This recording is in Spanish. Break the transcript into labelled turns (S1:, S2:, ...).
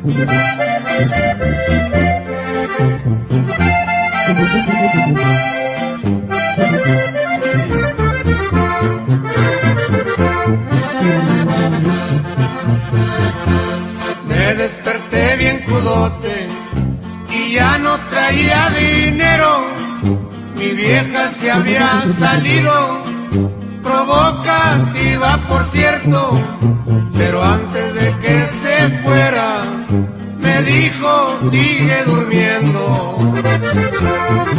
S1: Me desperté bien crudote y ya no traía dinero. Mi vieja se había salido, provocativa por cierto, pero antes de que se fuera me dijo sigue durmiendo.